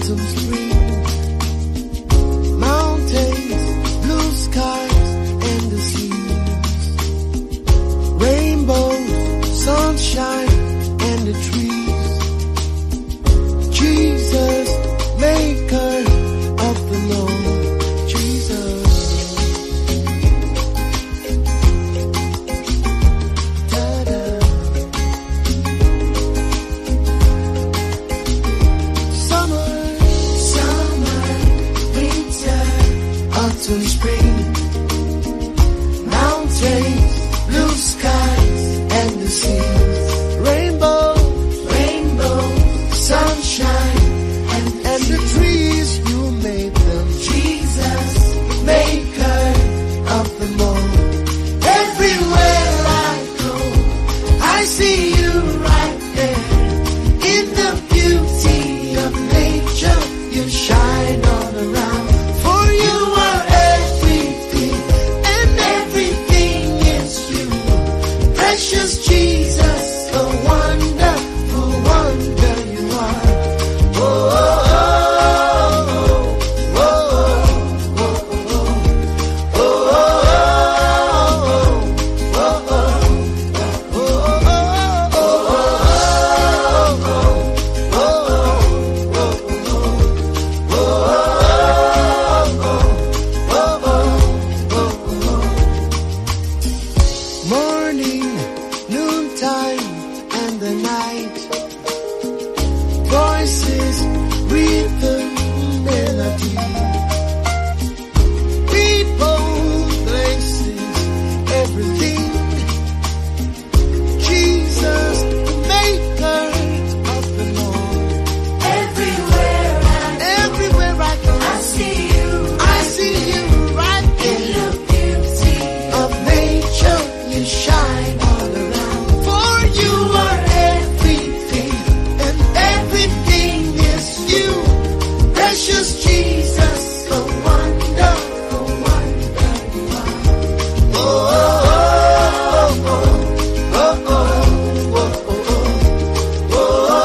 autumn, spring, mountains, blue skies, and the seas, rainbows, sunshine, and the trees. Jesus, maker of the Lord, Jesus. Ta-da. Summer, winter, autumn, spring, mountains, blue skies, and the seas, rainbow, sunshine, and the trees, you made them. Jesus, maker of them all. Everywhere I go, I see you right there. In the beauty of nature, you shine all around. For you are everything, and everything is you. Precious Jesus, a wonderful wonder you are. Morning, noontime, and the night, voices, rhythm, melody, people, places, everything. Jesus, maker of the Lord. Everywhere I go, I see you right in the beauty of nature. You shine all around. For you are everything, and everything is you. Precious Jesus, a wonderful wonder you are. Oh, oh, oh, oh, oh, oh, oh, oh,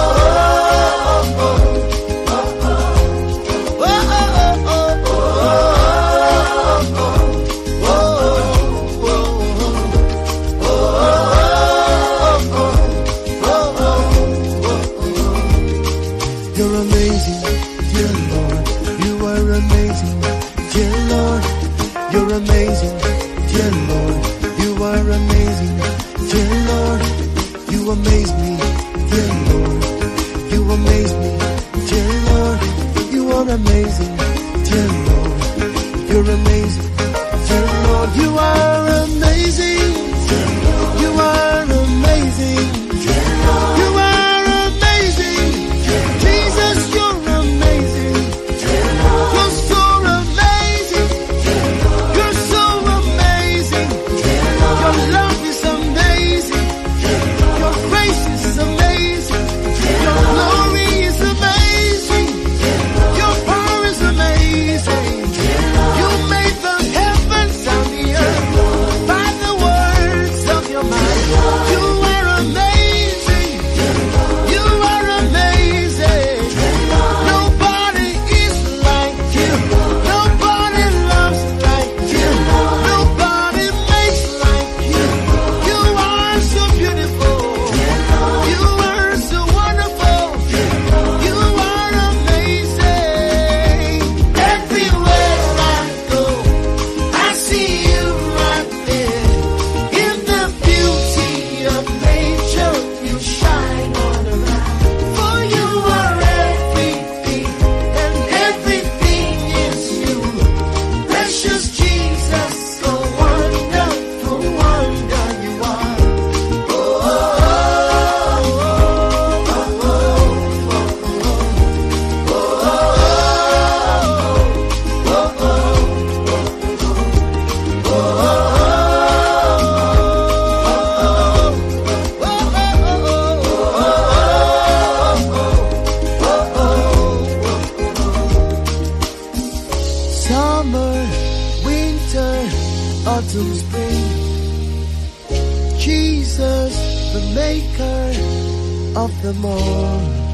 You're amazing, dear Lord. You are amazing, dear Lord. You're amazing, dear Lord. You are amazing, dear Lord. You amaze me, dear Lord. You amaze me, dear Lord. You are amazing, dear Lord. You're amazing, dear Lord. You are amazing, dear Lord. You are amazing, dear Lord. You are amazing, Jesus. You're amazing, dear Lord. You're so amazing, dear Lord. You're so amazing, dear Lord. Your love is amazing, dear Lord. Your grace is amazing, dear Lord. Your glory is amazing, dear Lord. Your power is amazing, dear Lord. You made the heavens and the earth by the words of your mind. You are amazing, you are amazing. Nobody is like you, nobody loves like you, nobody makes like you. You are so beautiful, you are so wonderful, you are amazing. Everywhere I go, I see you right there. In the beauty of nature, you shine all around. For you are everything, and everything is you. Precious Jesus, a wonderful wonder you are. Oh, oh, oh, oh, Summer, winter, autumn, spring, Jesus, the maker of them all.